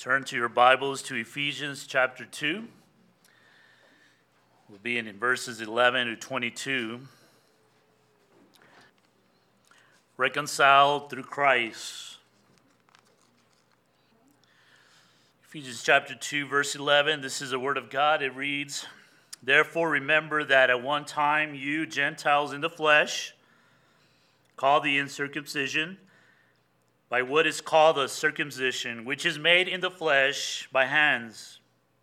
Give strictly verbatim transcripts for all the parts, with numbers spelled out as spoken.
Turn to your Bibles to Ephesians chapter two. We'll be in verses eleven to twenty-two. Reconciled through Christ. Ephesians chapter two, verse eleven. This is the word of God. It reads, "Therefore remember that at one time you Gentiles in the flesh, called the uncircumcision, by what is called the circumcision, which is made in the flesh by hands.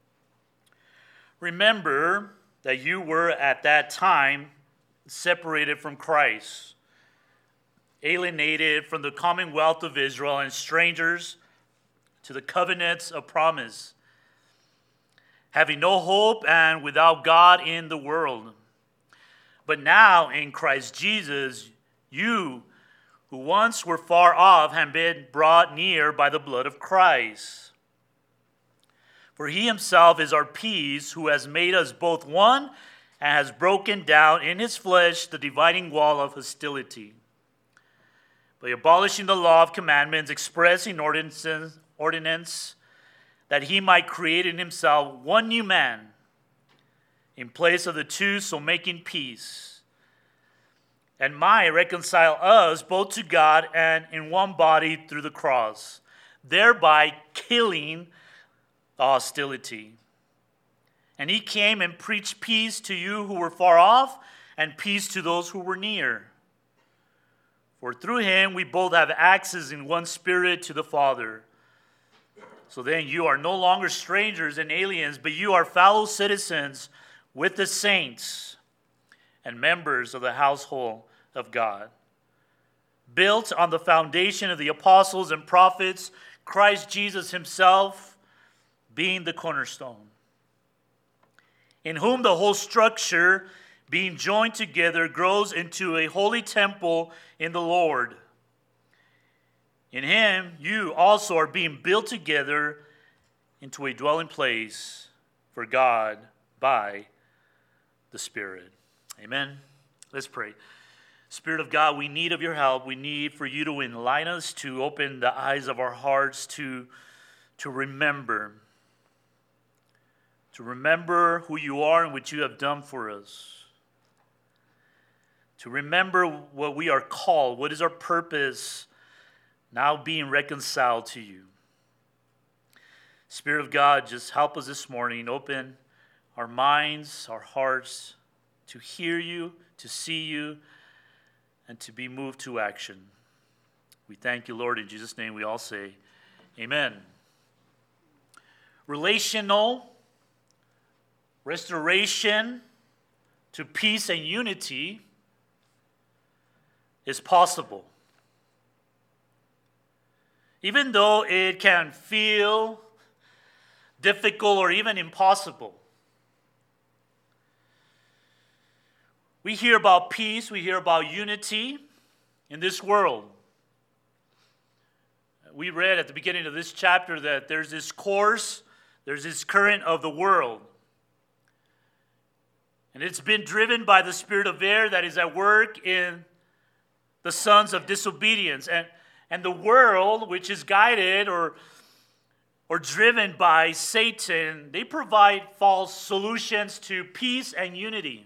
Remember that you were at that time separated from Christ, alienated from the commonwealth of Israel, and strangers to the covenants of promise, having no hope and without God in the world. But now in Christ Jesus, you who once were far off have been brought near by the blood of Christ. For he himself is our peace, who has made us both one and has broken down in his flesh the dividing wall of hostility, by abolishing the law of commandments expressed in ordinances, ordinance, that he might create in himself one new man in place of the two, so making peace, and might reconcile us both to God and in one body through the cross, thereby killing the hostility. And he came and preached peace to you who were far off, and peace to those who were near. For through him we both have access in one spirit to the Father. So then you are no longer strangers and aliens, but you are fellow citizens with the saints and members of the household of God, built on the foundation of the apostles and prophets, Christ Jesus himself being the cornerstone, in whom the whole structure, being joined together, grows into a holy temple in the Lord. In him you also are being built together into a dwelling place for God by the Spirit." Amen. Let's pray. Spirit of God, we need of your help. We need for you to enlighten us, to open the eyes of our hearts, to, to remember. To remember who you are and what you have done for us. To remember what we are called, what is our purpose, now being reconciled to you. Spirit of God, just help us this morning. Open our minds, our hearts, to hear you, to see you, and to be moved to action. We thank you, Lord. In Jesus' name we all say, amen. Relational restoration to peace and unity is possible. Even though it can feel difficult or even impossible. We hear about peace, we hear about unity in this world. We read at the beginning of this chapter that there's this course, there's this current of the world. And it's been driven by the spirit of air that is at work in the sons of disobedience. And, and the world, which is guided or, or driven by Satan, they provide false solutions to peace and unity.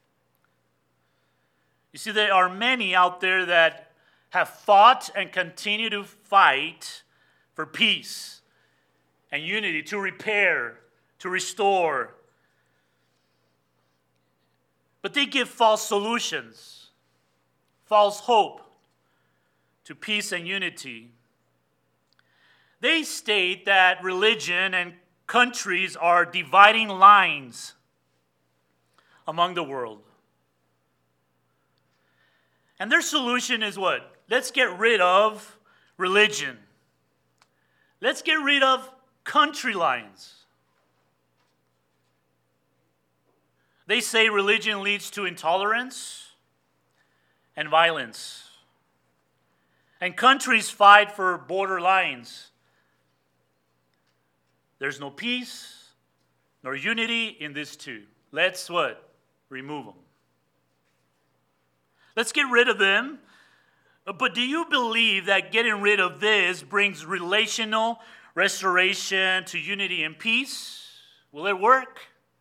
You see, there are many out there that have fought and continue to fight for peace and unity, to repair, to restore. But they give false solutions, false hope to peace and unity. They state that religion and countries are dividing lines among the world. And their solution is what? Let's get rid of religion. Let's get rid of country lines. They say religion leads to intolerance and violence. And countries fight for border lines. There's no peace nor unity in this too. Let's what? Remove them. Let's get rid of them. But do you believe that getting rid of this brings relational restoration to unity and peace? Will it work?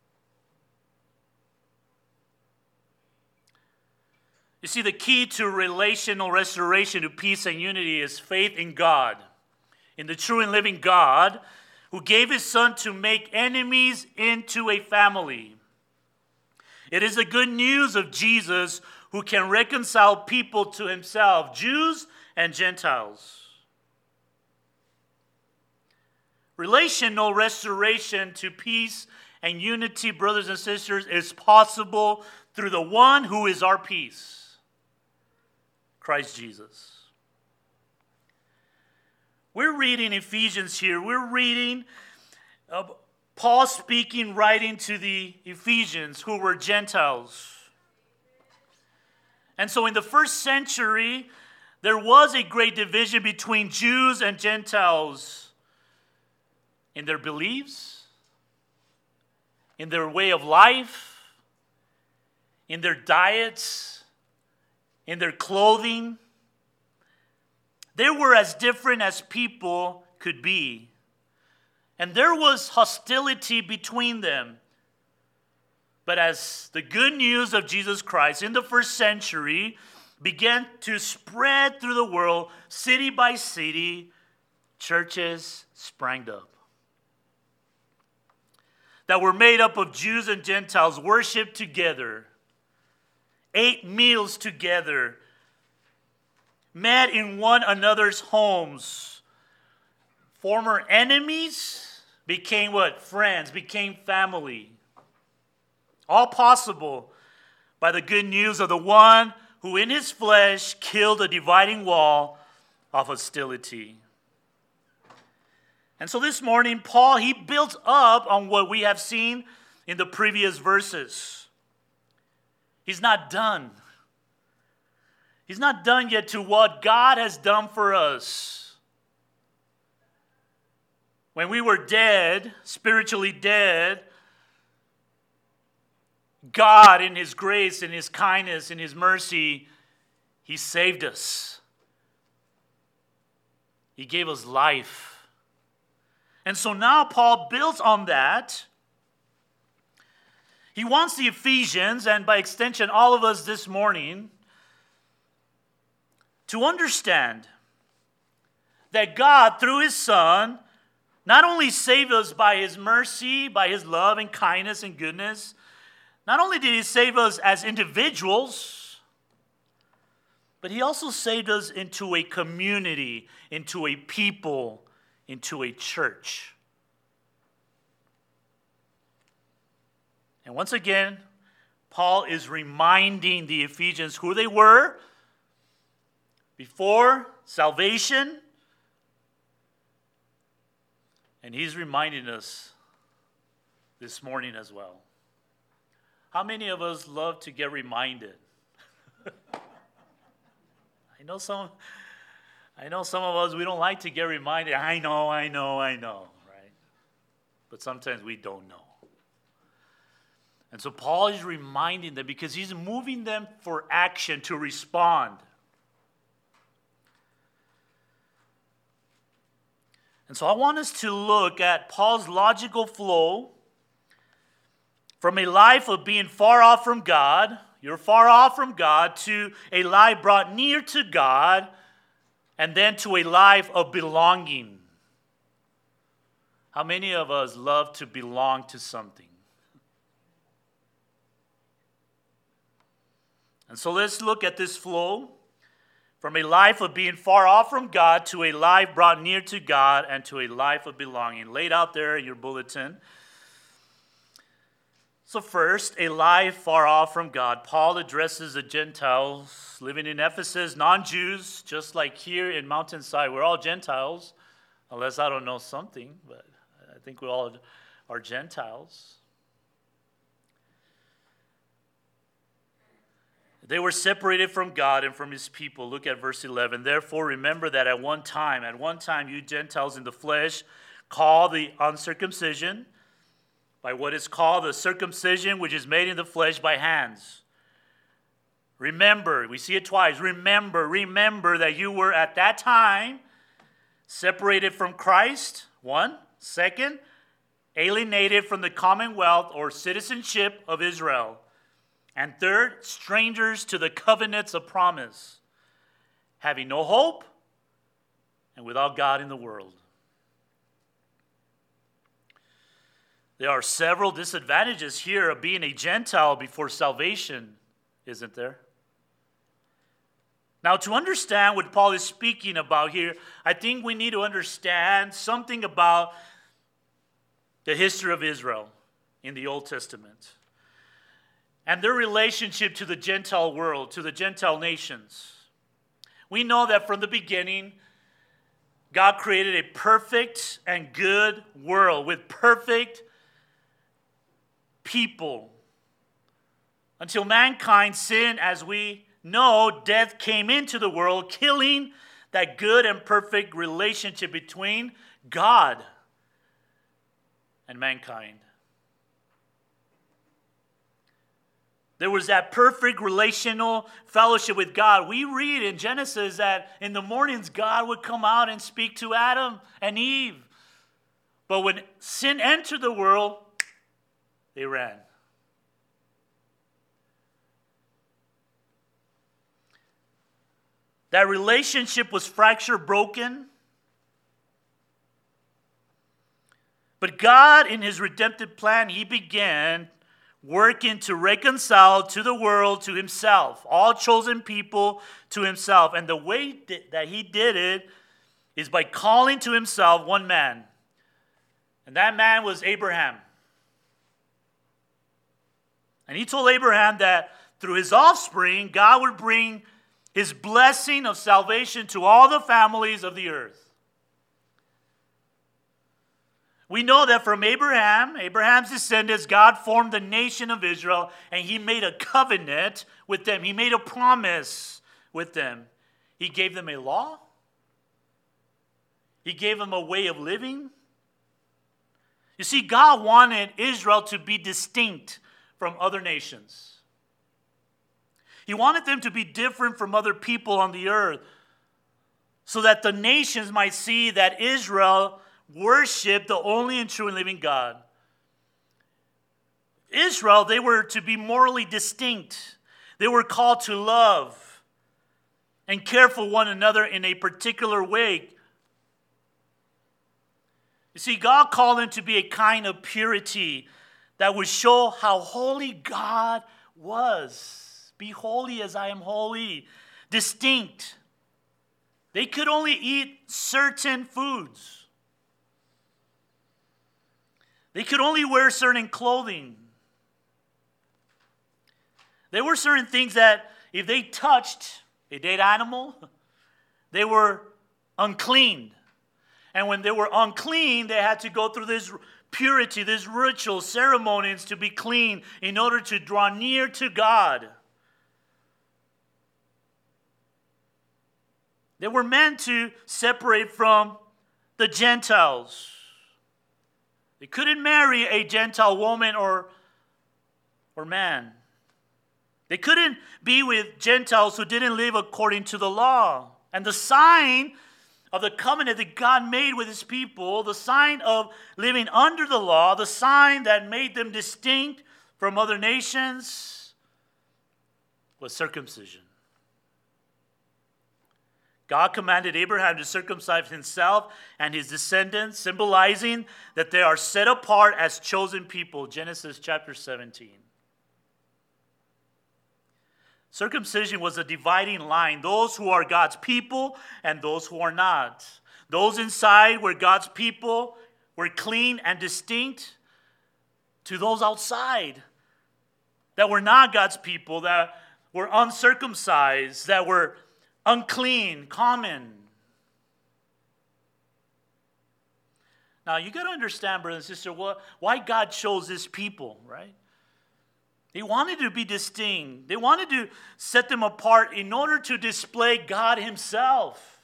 You see, the key to relational restoration to peace and unity is faith in God, in the true and living God, who gave his Son to make enemies into a family. It is the good news of Jesus who can reconcile people to himself, Jews and Gentiles. Relational restoration to peace and unity, brothers and sisters, is possible through the one who is our peace, Christ Jesus. We're reading Ephesians here. We're reading uh, Paul speaking, writing to the Ephesians who were Gentiles. And so in the first century, there was a great division between Jews and Gentiles in their beliefs, in their way of life, in their diets, in their clothing. They were as different as people could be. And there was hostility between them. But as the good news of Jesus Christ in the first century began to spread through the world, city by city, churches sprang up that were made up of Jews and Gentiles, worshiped together, ate meals together, met in one another's homes. Former enemies became what? Friends, became family. All possible by the good news of the one who in his flesh killed the dividing wall of hostility. And so this morning, Paul, he built up on what we have seen in the previous verses. He's not done. He's not done yet to what God has done for us. When we were dead, spiritually dead, God in his grace, in his kindness, in his mercy, he saved us. He gave us life. And so now Paul builds on that. He wants the Ephesians, and by extension all of us this morning, to understand that God, through his Son, not only saved us by his mercy, by his love and kindness and goodness, not only did he save us as individuals, but he also saved us into a community, into a people, into a church. And once again, Paul is reminding the Ephesians who they were before salvation. And he's reminding us this morning as well. How many of us love to get reminded? I know some I know some of us, we don't like to get reminded. I know, I know, I know, right? But sometimes we don't know. And so Paul is reminding them because he's moving them for action to respond. And so I want us to look at Paul's logical flow from a life of being far off from God, you're far off from God, to a life brought near to God, and then to a life of belonging. How many of us love to belong to something? And so let's look at this flow from a life of being far off from God to a life brought near to God and to a life of belonging. Laid out there in your bulletin. So first, a life far off from God. Paul addresses the Gentiles living in Ephesus, non-Jews, just like here in Mountainside. We're all Gentiles, unless I don't know something, but I think we all are Gentiles. They were separated from God and from his people. Look at verse eleven. Therefore, remember that at one time, at one time you Gentiles in the flesh, called the uncircumcision by what is called the circumcision, which is made in the flesh by hands. Remember, we see it twice. Remember, remember that you were at that time separated from Christ. One. Second, alienated from the commonwealth or citizenship of Israel. And third, strangers to the covenants of promise, having no hope and without God in the world. There are several disadvantages here of being a Gentile before salvation, isn't there? Now, to understand what Paul is speaking about here, I think we need to understand something about the history of Israel in the Old Testament and their relationship to the Gentile world, to the Gentile nations. We know that from the beginning, God created a perfect and good world with perfect people. Until mankind sinned, as we know, death came into the world, killing that good and perfect relationship between God and mankind. There was that perfect relational fellowship with God. We read in Genesis that in the mornings God would come out and speak to Adam and Eve. But when sin entered the world, they ran. That relationship was fractured, broken. But God, in his redemptive plan, he began working to reconcile to the world, to himself, all chosen people to himself. And the way that he did it is by calling to himself one man. And that man was Abraham. And he told Abraham that through his offspring, God would bring his blessing of salvation to all the families of the earth. We know that from Abraham, Abraham's descendants, God formed the nation of Israel, and he made a covenant with them. He made a promise with them. He gave them a law. He gave them a way of living. You see, God wanted Israel to be distinct from other nations. He wanted them to be different from other people on the earth so that the nations might see that Israel worshiped the only and true and living God. Israel, they were to be morally distinct. They were called to love and care for one another in a particular way. You see, God called them to be a kind of purity that would show how holy God was. Be holy as I am holy. Distinct. They could only eat certain foods. They could only wear certain clothing. There were certain things that if they touched a dead animal, they were unclean. And when they were unclean, they had to go through this purity, this ritual, ceremonies to be clean in order to draw near to God. They were meant to separate from the Gentiles. They couldn't marry a Gentile woman or, or man. They couldn't be with Gentiles who didn't live according to the law. And the sign of the covenant that God made with his people, the sign of living under the law, the sign that made them distinct from other nations, was circumcision. God commanded Abraham to circumcise himself and his descendants, symbolizing that they are set apart as chosen people. Genesis chapter seventeen. Circumcision was a dividing line. Those who are God's people and those who are not. Those inside were God's people, were clean and distinct, to those outside that were not God's people, that were uncircumcised, that were unclean, common. Now, you got to understand, brother and sister, what, why God chose this people, right? They wanted to be distinct. They wanted to set them apart in order to display God himself.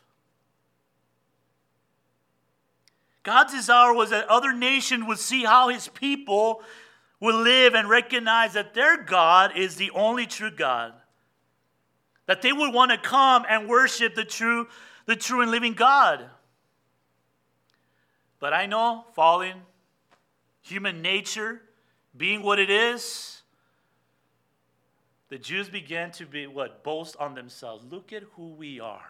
God's desire was that other nations would see how his people would live and recognize that their God is the only true God. That they would want to come and worship the true, the true and living God. But I know, fallen, human nature, being what it is, the Jews began to be what? Boast on themselves. Look at who we are.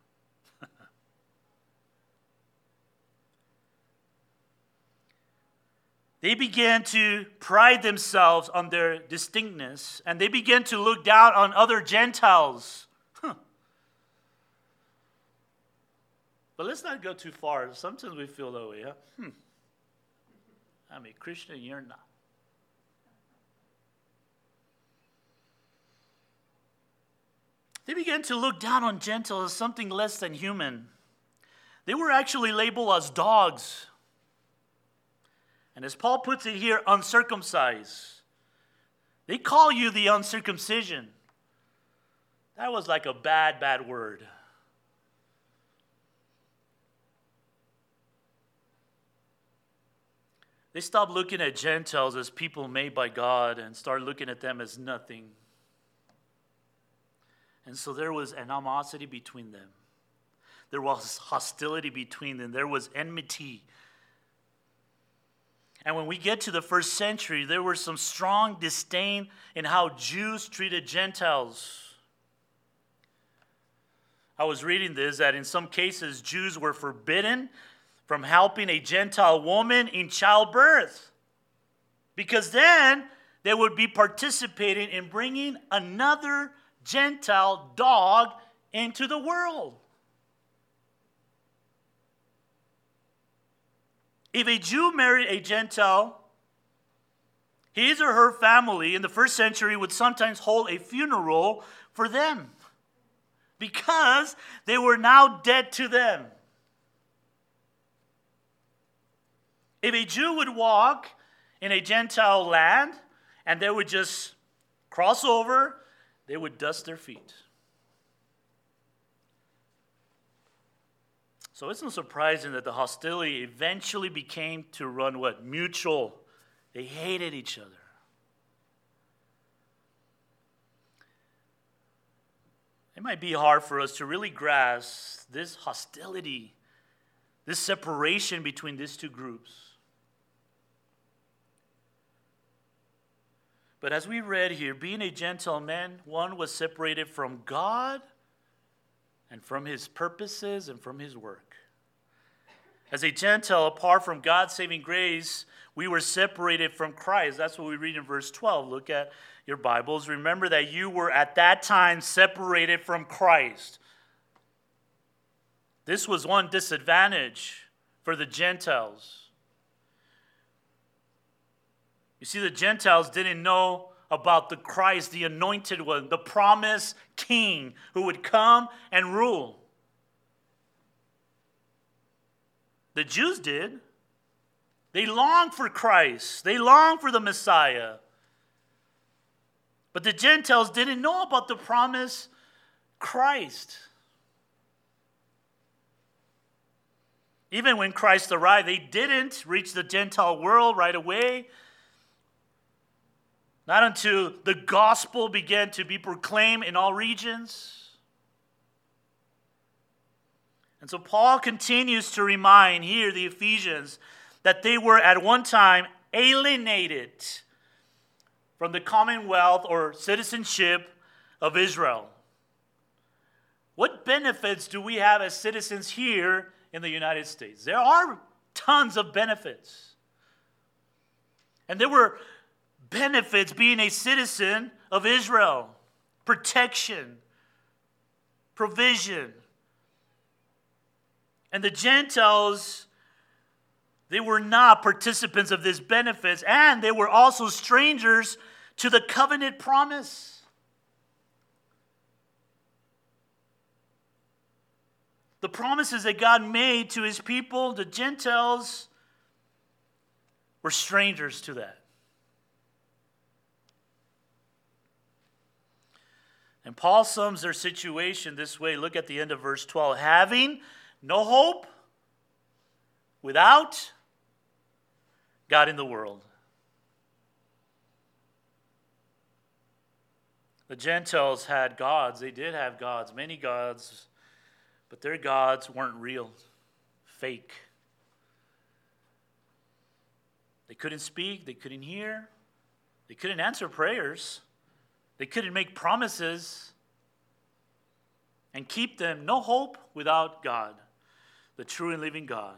They began to pride themselves on their distinctness, and they began to look down on other Gentiles. Huh. But let's not go too far. Sometimes we feel that way. Huh? Hmm. I'm a Christian, you're not. They began to look down on Gentiles as something less than human. They were actually labeled as dogs. And as Paul puts it here, uncircumcised. They call you the uncircumcision. That was like a bad, bad word. They stopped looking at Gentiles as people made by God and started looking at them as nothing. And so there was animosity between them. There was hostility between them. There was enmity. And when we get to the first century, there was some strong disdain in how Jews treated Gentiles. I was reading this, that in some cases, Jews were forbidden from helping a Gentile woman in childbirth, because then they would be participating in bringing another Gentile dog into the world. If a Jew married a Gentile, his or her family in the first century would sometimes hold a funeral for them because they were now dead to them. If a Jew would walk in a Gentile land and they would just cross over, they would dust their feet. So it's not surprising that the hostility eventually became to run what? Mutual. They hated each other. It might be hard for us to really grasp this hostility, this separation between these two groups. But as we read here, being a Gentile man, one was separated from God and from his purposes and from his work. As a Gentile, apart from God's saving grace, we were separated from Christ. That's what we read in verse twelve. Look at your Bibles. Remember that you were at that time separated from Christ. This was one disadvantage for the Gentiles. You see, the Gentiles didn't know about the Christ, the anointed one, the promised king who would come and rule. The Jews did. They longed for Christ. They longed for the Messiah. But the Gentiles didn't know about the promised Christ. Even when Christ arrived, they didn't reach the Gentile world right away. Not until the gospel began to be proclaimed in all regions. And so Paul continues to remind here the Ephesians that they were at one time alienated from the commonwealth or citizenship of Israel. What benefits do we have as citizens here in the United States? There are tons of benefits. And there were benefits being a citizen of Israel: protection, provision. And the Gentiles, they were not participants of these benefits, and they were also strangers to the covenant promise. The promises that God made to his people, the Gentiles, were strangers to that. And Paul sums their situation this way. Look at the end of verse twelve. Having no hope, without God in the world. The Gentiles had gods. They did have gods, many gods, but their gods weren't real, fake. They couldn't speak. They couldn't hear. They couldn't answer prayers. They couldn't make promises and keep them. No hope without God, the true and living God.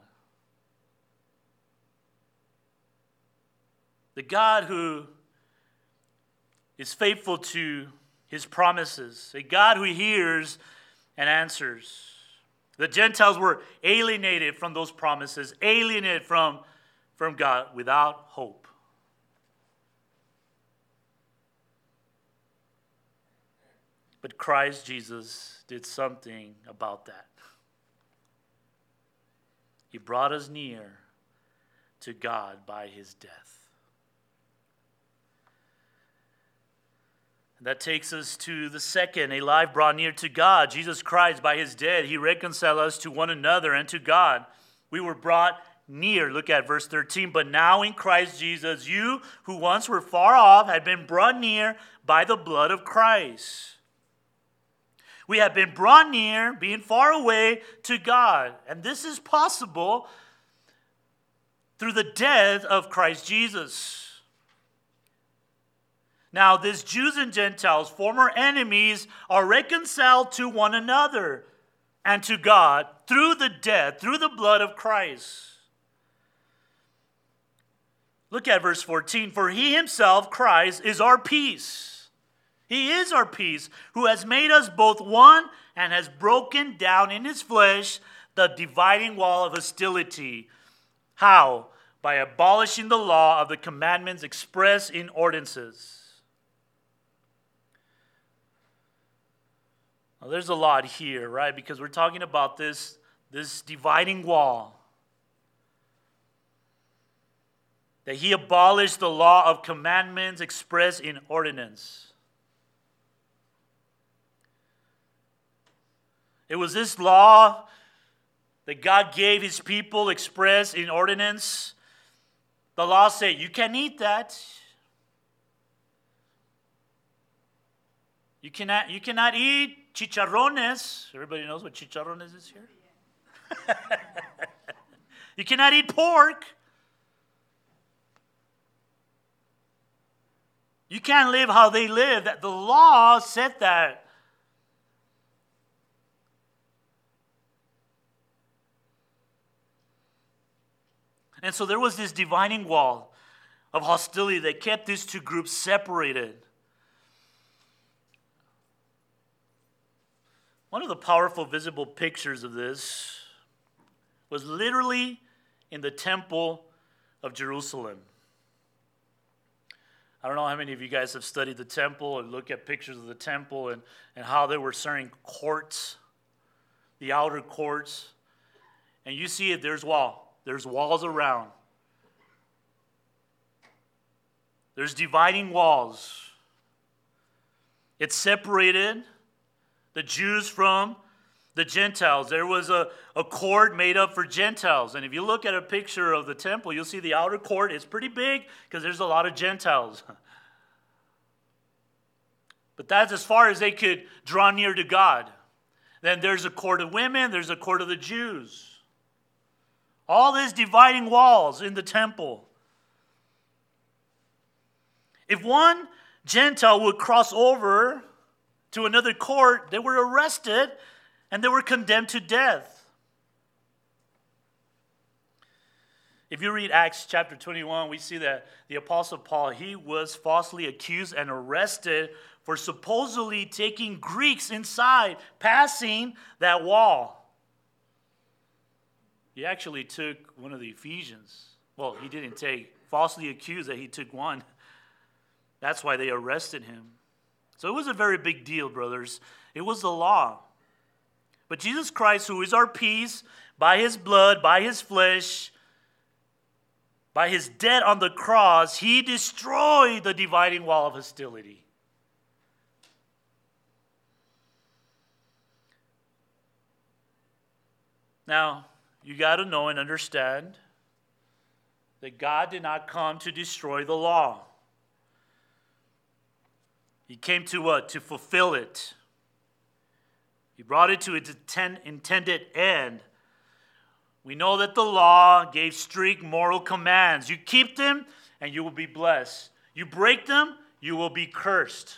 The God who is faithful to his promises. A God who hears and answers. The Gentiles were alienated from those promises, alienated from, from God without hope. But Christ Jesus did something about that. He brought us near to God by his death. That takes us to the second, a life brought near to God. Jesus Christ, by his death, he reconciled us to one another and to God. We were brought near. Look at verse thirteen. But now in Christ Jesus, you who once were far off had been brought near by the blood of Christ. We have been brought near, being far away, to God. And this is possible through the death of Christ Jesus. Now, these Jews and Gentiles, former enemies, are reconciled to one another and to God through the death, through the blood of Christ. Look at verse fourteen. For he himself, Christ, is our peace. He is our peace, who has made us both one and has broken down in his flesh the dividing wall of hostility. How? By abolishing the law of the commandments expressed in ordinances. Well, there's a lot here, right? Because we're talking about this, this dividing wall. That he abolished the law of commandments expressed in ordinance. It was this law that God gave his people expressed in ordinance. The law said, you can't eat that. You cannot, you cannot eat chicharrones. Everybody knows what chicharrones is here? You cannot eat pork. You can't live how they live. That the law said that. And so there was this dividing wall of hostility that kept these two groups separated. One of the powerful visible pictures of this was literally in the temple of Jerusalem. I don't know how many of you guys have studied the temple or look at pictures of the temple and, and how there were certain courts, the outer courts. And you see it, there's wall. There's walls around. There's dividing walls. It's separated the Jews from the Gentiles. There was a, a court made up for Gentiles. And if you look at a picture of the temple, you'll see the outer court is pretty big because there's a lot of Gentiles. But that's as far as they could draw near to God. Then there's a court of women, there's a court of the Jews. All these dividing walls in the temple. If one Gentile would cross over to another court, they were arrested and they were condemned to death. If you read Acts chapter twenty-one, we see that the Apostle Paul, he was falsely accused and arrested for supposedly taking Greeks inside, passing that wall. He actually took one of the Ephesians. Well, he didn't take, falsely accused that he took one. That's why they arrested him. So it was a very big deal, brothers. It was the law. But Jesus Christ, who is our peace, by his blood, by his flesh, by his death on the cross, he destroyed the dividing wall of hostility. Now, you got to know and understand that God did not come to destroy the law. He came to what? To fulfill it. He brought it to its intended end. We know that the law gave strict moral commands. You keep them, and you will be blessed. You break them, you will be cursed.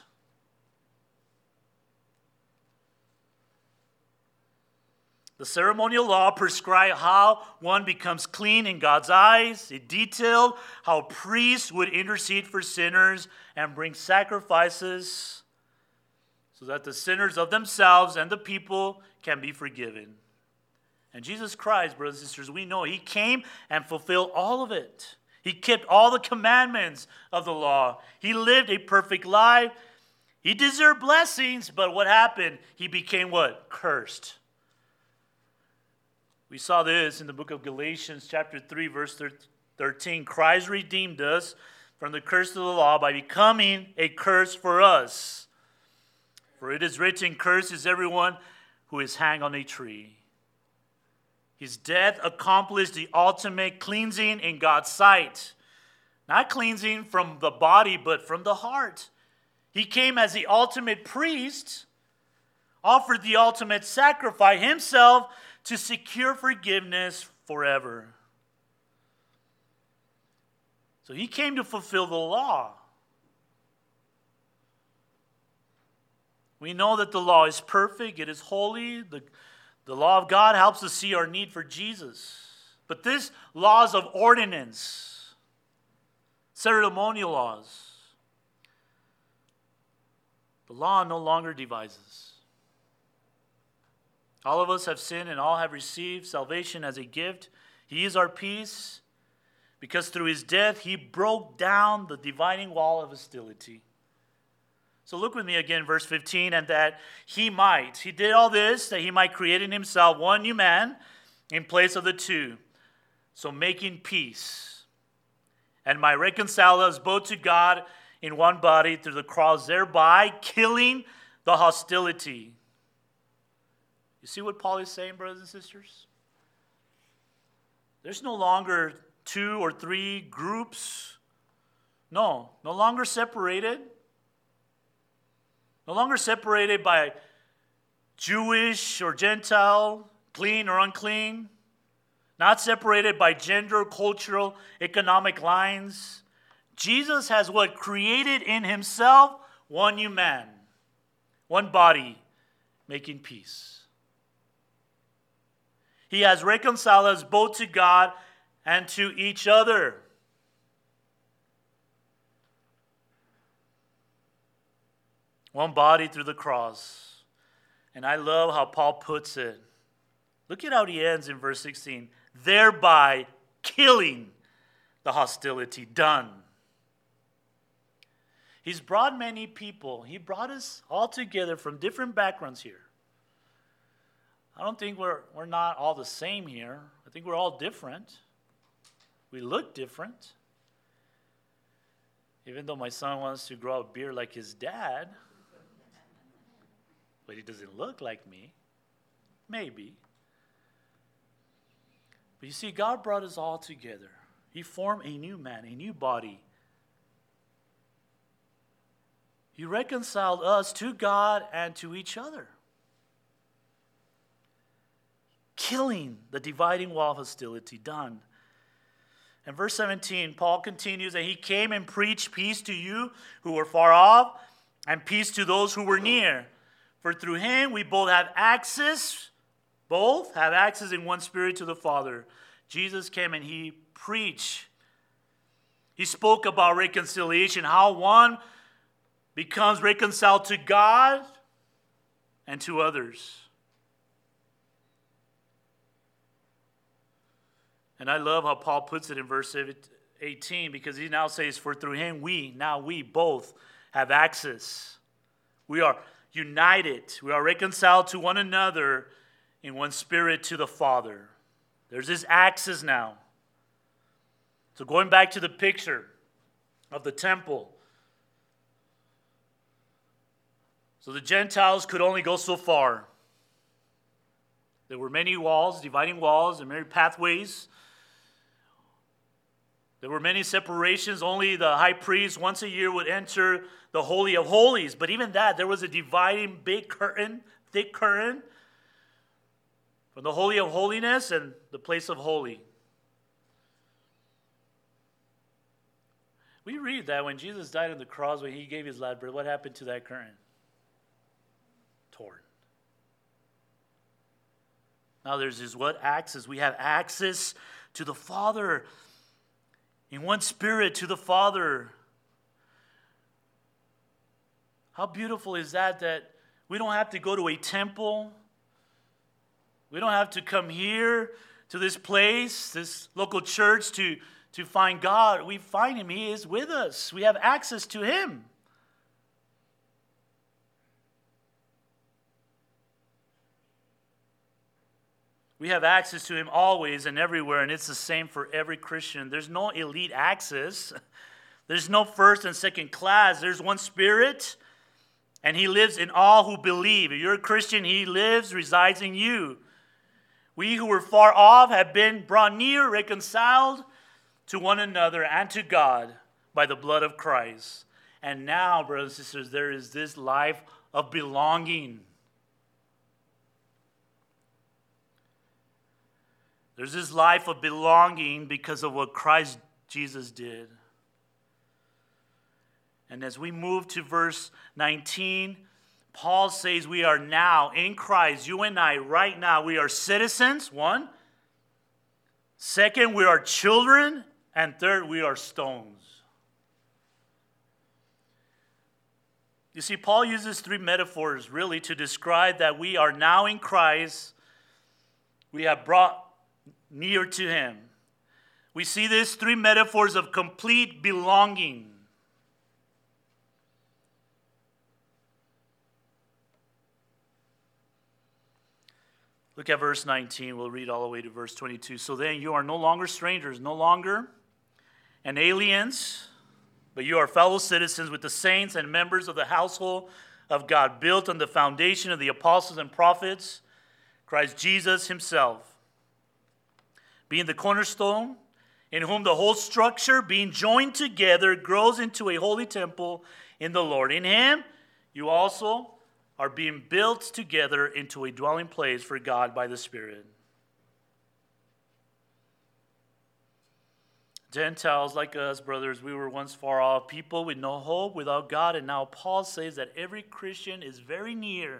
The ceremonial law prescribed how one becomes clean in God's eyes. It detailed how priests would intercede for sinners and bring sacrifices so that the sinners of themselves and the people can be forgiven. And Jesus Christ, brothers and sisters, we know He came and fulfilled all of it. He kept all the commandments of the law. He lived a perfect life. He deserved blessings, but what happened? He became what? Cursed. We saw this in the book of Galatians chapter three, verse thirteen. Christ redeemed us from the curse of the law by becoming a curse for us. For it is written, cursed is everyone who is hanged on a tree. His death accomplished the ultimate cleansing in God's sight. Not cleansing from the body, but from the heart. He came as the ultimate priest, offered the ultimate sacrifice himself to secure forgiveness forever. So he came to fulfill the law. We know that the law is perfect, it is holy. The, the law of God helps us see our need for Jesus. But this laws of ordinance, ceremonial laws, the law no longer divides us. All of us have sinned and all have received salvation as a gift. He is our peace because through His death, He broke down the dividing wall of hostility. So look with me again, verse fifteen, and that He might. He did all this, that He might create in Himself one new man in place of the two. So making peace. And might reconcile us both to God in one body through the cross, thereby killing the hostility. You see what Paul is saying, brothers and sisters? There's no longer two or three groups. No, no longer separated. No longer separated by Jewish or Gentile, clean or unclean. Not separated by gender, cultural, economic lines. Jesus has what? Created in Himself one new man, one body, making peace. He has reconciled us both to God and to each other. One body through the cross. And I love how Paul puts it. Look at how he ends in verse sixteen. Thereby killing the hostility. Done. He's brought many people. He brought us all together from different backgrounds here. I don't think we're, we're not all the same here. I think we're all different. We look different. Even though my son wants to grow a beard like his dad, but he doesn't look like me. Maybe. But you see, God brought us all together. He formed a new man, a new body. He reconciled us to God and to each other. Killing the dividing wall of hostility. Done. And verse seventeen, Paul continues, and He came and preached peace to you who were far off, and peace to those who were near. For through Him we both have access, both have access in one Spirit to the Father. Jesus came and He preached. He spoke about reconciliation, how one becomes reconciled to God and to others. And I love how Paul puts it in verse eighteen, because he now says, for through Him we, now we both have access. We are united. We are reconciled to one another in one Spirit to the Father. There's this access now. So going back to the picture of the temple. So the Gentiles could only go so far. There were many walls, dividing walls, and many pathways. There were many separations. Only the high priest once a year would enter the Holy of Holies. But even that, there was a dividing big curtain, thick curtain. From the Holy of Holiness and the place of holy. We read that when Jesus died on the cross, when he gave his last breath, what happened to that curtain? Torn. Now there's this what? Access. We have access to the Father. In one spirit to the Father. How beautiful is that, that we don't have to go to a temple. We don't have to come here to this place, this local church to, to find God. We find him. He is with us. We have access to him. We have access to him always and everywhere, and it's the same for every Christian. There's no elite access. There's no first and second class. There's one Spirit, and he lives in all who believe. If you're a Christian, he lives, resides in you. We who were far off have been brought near, reconciled to one another and to God by the blood of Christ. And now, brothers and sisters, there is this life of belonging. There's this life of belonging because of what Christ Jesus did. And as we move to verse nineteen, Paul says we are now in Christ, you and I, right now, we are citizens, one. Second, we are children. And third, we are stones. You see, Paul uses three metaphors really to describe that we are now in Christ. We have brought near to him. We see these three metaphors of complete belonging. Look at verse nineteen. We'll read all the way to verse twenty-two. So then you are no longer strangers, no longer and aliens, but you are fellow citizens with the saints and members of the household of God, built on the foundation of the apostles and prophets, Christ Jesus himself, being the cornerstone, in whom the whole structure, being joined together, grows into a holy temple in the Lord. In him, you also are being built together into a dwelling place for God by the Spirit. Gentiles like us, brothers, we were once far off, people with no hope, without God, and now Paul says that every Christian is very near.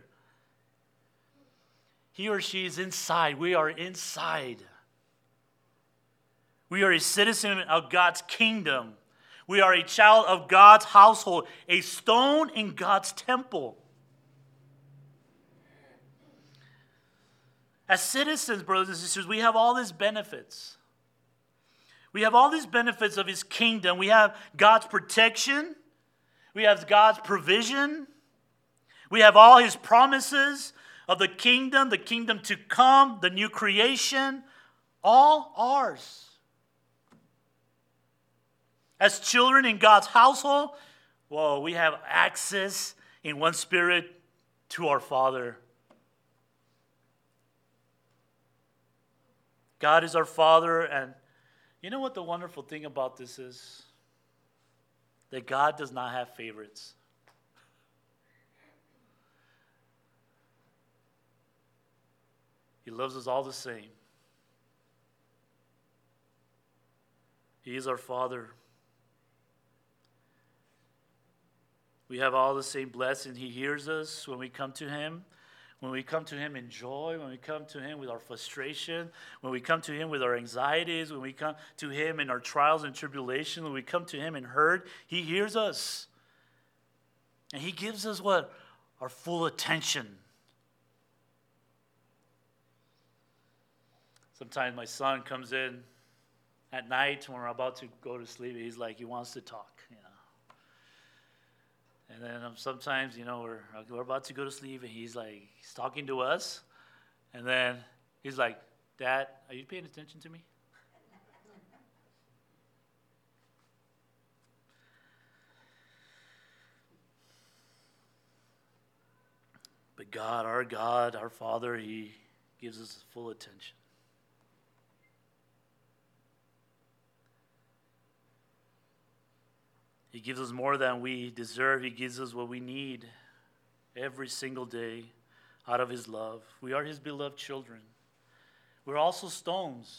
He or she is inside. We are inside. We are a citizen of God's kingdom. We are a child of God's household, a stone in God's temple. As citizens, brothers and sisters, we have all these benefits. We have all these benefits of his kingdom. We have God's protection. We have God's provision. We have all his promises of the kingdom, the kingdom to come, the new creation, all ours. As children in God's household, well, we have access in one spirit to our Father. God is our Father, and you know what the wonderful thing about this is? That God does not have favorites. He loves us all the same. He is our Father. We have all the same blessing. He hears us when we come to him. When we come to him in joy, when we come to him with our frustration, when we come to him with our anxieties, when we come to him in our trials and tribulations, when we come to him in hurt, he hears us. And he gives us what? Our full attention. Sometimes my son comes in at night when we're about to go to sleep. He's like, he wants to talk, you know. And then um, sometimes, you know, we're, we're about to go to sleep, and he's like, he's talking to us. And then he's like, Dad, are you paying attention to me? But God, our God, our Father, he gives us full attention. He gives us more than we deserve. He gives us what we need every single day out of his love. We are his beloved children. We're also stones.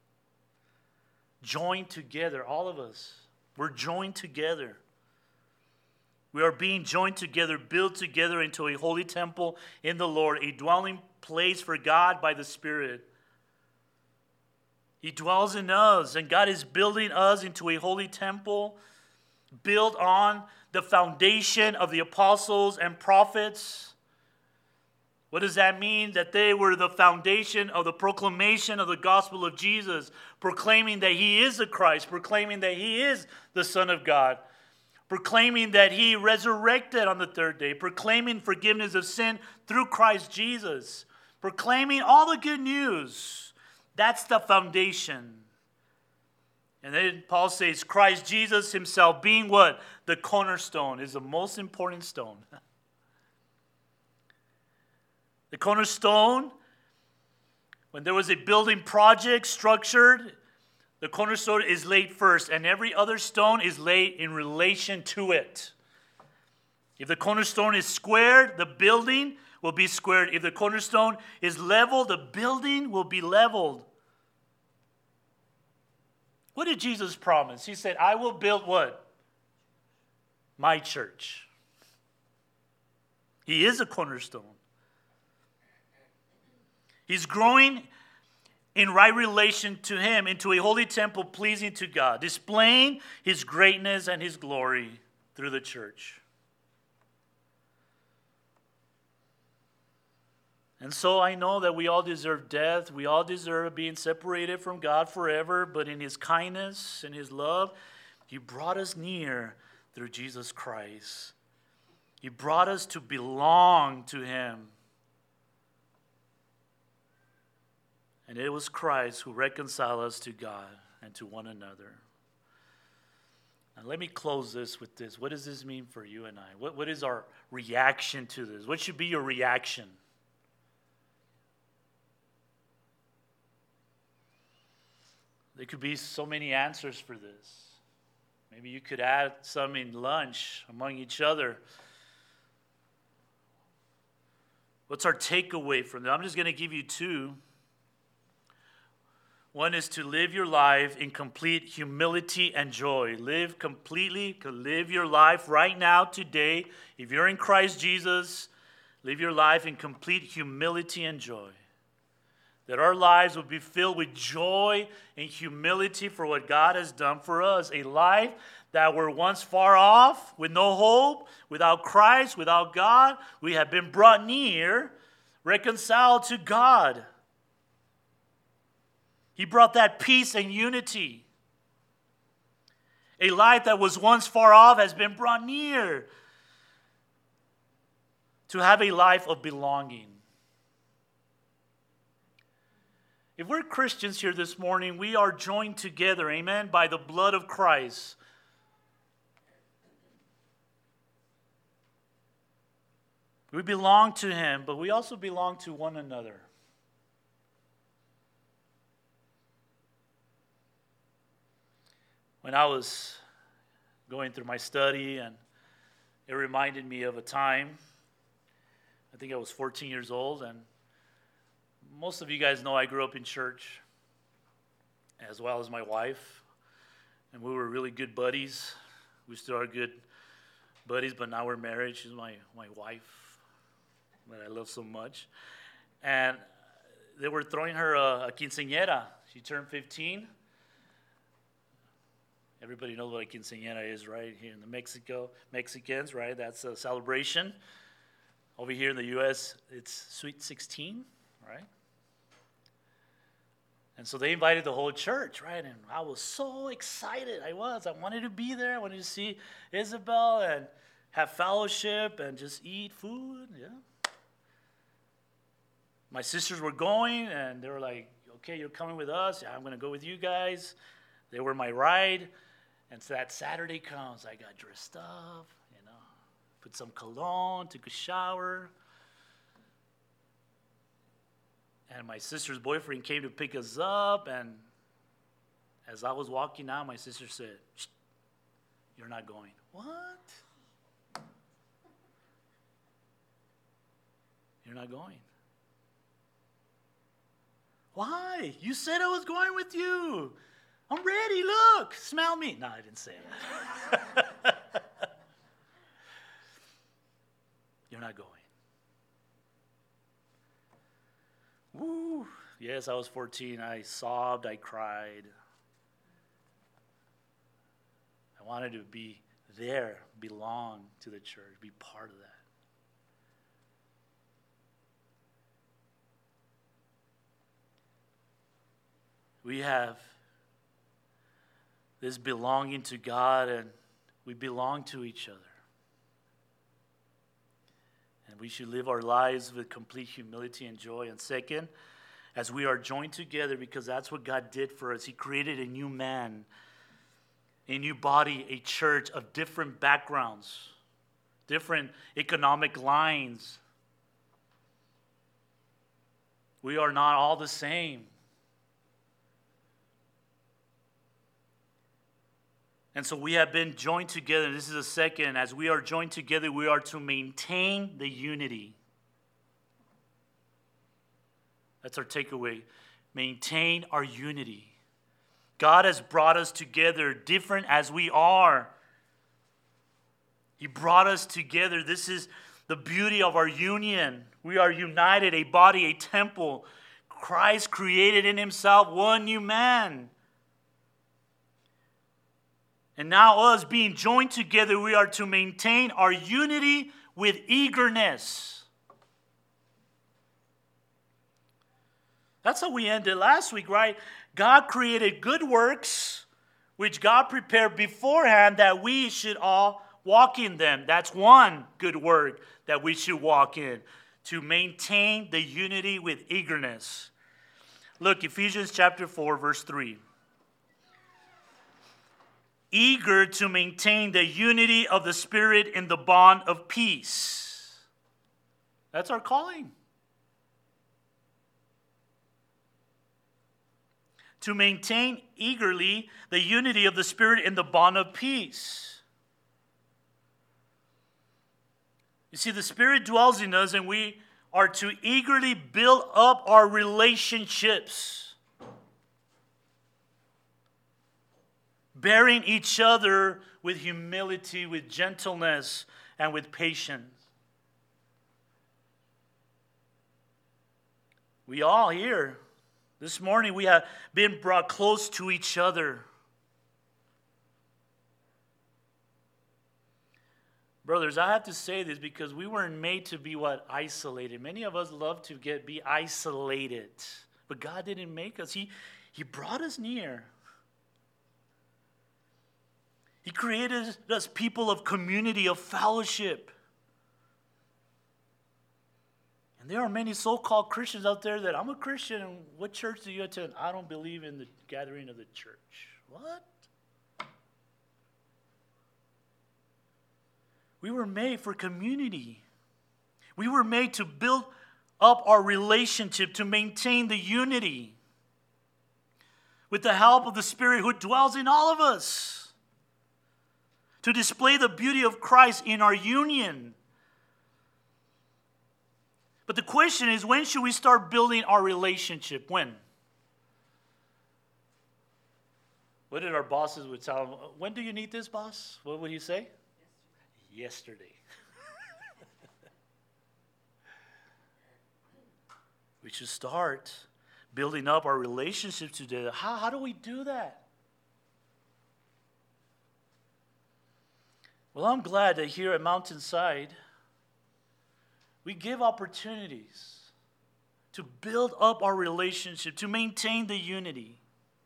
Joined together, all of us. We're joined together. We are being joined together, built together into a holy temple in the Lord, a dwelling place for God by the Spirit. He dwells in us, and God is building us into a holy temple built on the foundation of the apostles and prophets. What does that mean? That they were the foundation of the proclamation of the gospel of Jesus, proclaiming that He is the Christ, proclaiming that He is the Son of God, proclaiming that He resurrected on the third day, proclaiming forgiveness of sin through Christ Jesus, proclaiming all the good news. That's the foundation. And then Paul says, Christ Jesus Himself being what? The cornerstone is the most important stone. The cornerstone, when there was a building project structured, the cornerstone is laid first, and every other stone is laid in relation to it. If the cornerstone is squared, the building will be squared. If the cornerstone is leveled, the building will be leveled. What did Jesus promise? He said, I will build what? My church. He is a cornerstone. He's growing in right relation to Him into a holy temple pleasing to God, displaying His greatness and His glory through the church. And so I know that we all deserve death. We all deserve being separated from God forever. But in His kindness and His love, He brought us near through Jesus Christ. He brought us to belong to Him. And it was Christ who reconciled us to God and to one another. Now let me close this with this. What does this mean for you and I? What, what is our reaction to this? What should be your reaction? There could be so many answers for this. Maybe you could add some in lunch among each other. What's our takeaway from that? I'm just going to give you two. One is to live your life in complete humility and joy. Live completely, live your life right now, today. If you're in Christ Jesus, live your life in complete humility and joy. That our lives would be filled with joy and humility for what God has done for us. A life that were once far off, with no hope, without Christ, without God. We have been brought near, reconciled to God. He brought that peace and unity. A life that was once far off has been brought near to have a life of belonging. If we're Christians here this morning, we are joined together, amen, by the blood of Christ. We belong to Him, but we also belong to one another. When I was going through my study, and it reminded me of a time, I think I was fourteen years old, and most of you guys know I grew up in church, as well as my wife, and we were really good buddies. We still are good buddies, but now we're married. She's my, my wife that I love so much. And they were throwing her a, a quinceañera. She turned fifteen. Everybody knows what a quinceañera is, right? Here in the Mexico, Mexicans, right? That's a celebration. Over here in the U S, it's Sweet sixteen, right? And so they invited the whole church, right? And I was so excited. I was. I wanted to be there. I wanted to see Isabel and have fellowship and just eat food. Yeah. My sisters were going, and they were like, okay, you're coming with us. Yeah, I'm going to go with you guys. They were my ride. And so that Saturday comes, I got dressed up, you know, put some cologne, took a shower. And my sister's boyfriend came to pick us up, and as I was walking out, my sister said, "Shh, you're not going." What? You're not going? Why? You said I was going with you. I'm ready. Look, smell me. No, I didn't say that. You're not going. Woo. Yes, I was fourteen. I sobbed. I cried. I wanted to be there, belong to the church, be part of that. We have this belonging to God, and we belong to each other. And we should live our lives with complete humility and joy. And second, as we are joined together, because that's what God did for us. He created a new man, a new body, a church of different backgrounds, different economic lines. We are not all the same. And so we have been joined together. This is a second. As we are joined together, we are to maintain the unity. That's our takeaway. Maintain our unity. God has brought us together, different as we are. He brought us together. This is the beauty of our union. We are united, a body, a temple. Christ created in himself one new man. And now us being joined together, we are to maintain our unity with eagerness. That's how we ended last week, right? God created good works, which God prepared beforehand that we should all walk in them. That's one good work that we should walk in, to maintain the unity with eagerness. Look, Ephesians chapter four, verse three. Eager to maintain the unity of the Spirit in the bond of peace. That's our calling. To maintain eagerly the unity of the Spirit in the bond of peace. You see, the Spirit dwells in us, and we are to eagerly build up our relationships, bearing each other with humility, with gentleness, and with patience. We all here, this morning, we have been brought close to each other. Brothers, I have to say this because we weren't made to be what? Isolated. Many of us love to get be isolated. But God didn't make us. He, he brought us near. He created us people of community, of fellowship. And there are many so-called Christians out there that, I'm a Christian, and what church do you attend? I don't believe in the gathering of the church. What? We were made for community. We were made to build up our relationship, to maintain the unity with the help of the Spirit who dwells in all of us, to display the beauty of Christ in our union. But the question is, when should we start building our relationship? When? What did our bosses would tell them? When do you need this, boss? What would he say? Yesterday. Yesterday. We should start building up our relationship together. How, how do we do that? Well, I'm glad that here at Mountainside, we give opportunities to build up our relationship, to maintain the unity.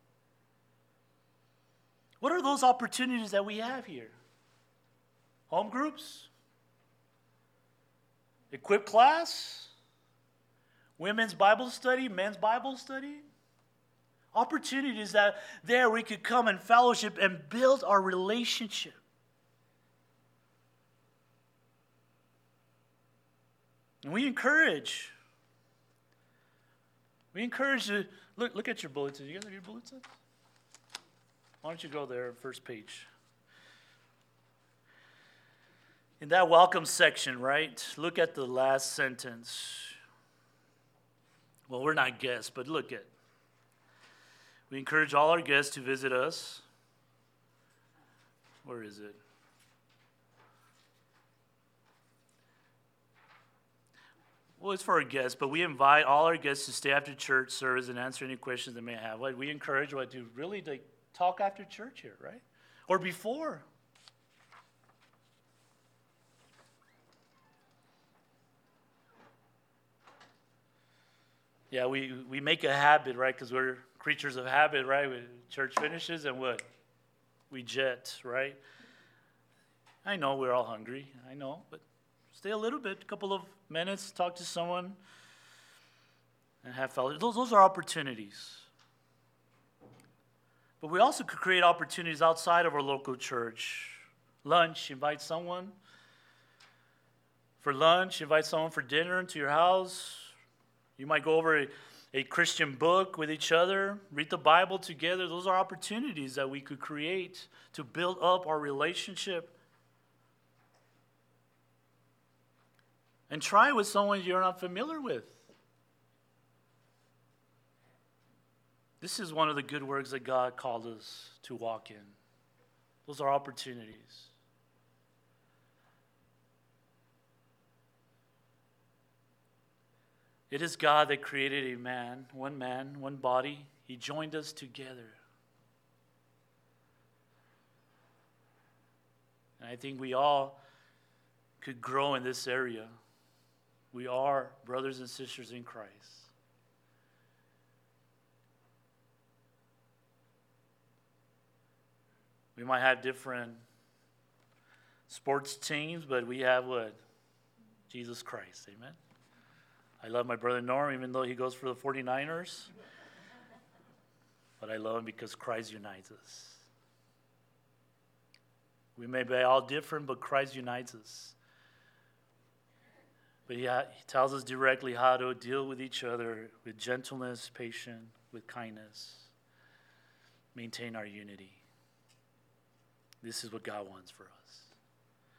What are those opportunities that we have here? Home groups? Equip class? Women's Bible study? Men's Bible study? Opportunities that there we could come and fellowship and build our relationship. And we encourage. We encourage to look, look at your bulletins. You guys have your bulletins? Why don't you go there, first page? In that welcome section, right? Look at the last sentence. Well, we're not guests, but look at We encourage all our guests to visit us. Where is it? Well, it's for our guests, but we invite all our guests to stay after church service and answer any questions they may have. What we encourage what to really like, talk after church here, right? Or before. Yeah, we, we make a habit, right? Because we're creatures of habit, right? When church finishes and what? We jet, right? I know we're all hungry. I know, but stay a little bit, a couple of minutes, talk to someone, and have fellowship. Those, those are opportunities. But we also could create opportunities outside of our local church. Lunch, invite someone for lunch, invite someone for dinner into your house. You might go over a, a Christian book with each other, read the Bible together. Those are opportunities that we could create to build up our relationship. And try with someone you're not familiar with. This is one of the good works that God called us to walk in. Those are opportunities. It is God that created a man, one man, one body. He joined us together. And I think we all could grow in this area. We are brothers and sisters in Christ. We might have different sports teams, but we have what? Jesus Christ, amen? I love my brother Norm, even though he goes for the forty-niners. But I love him because Christ unites us. We may be all different, but Christ unites us. But he, ha- he tells us directly how to deal with each other with gentleness, patience, with kindness. Maintain our unity. This is what God wants for us.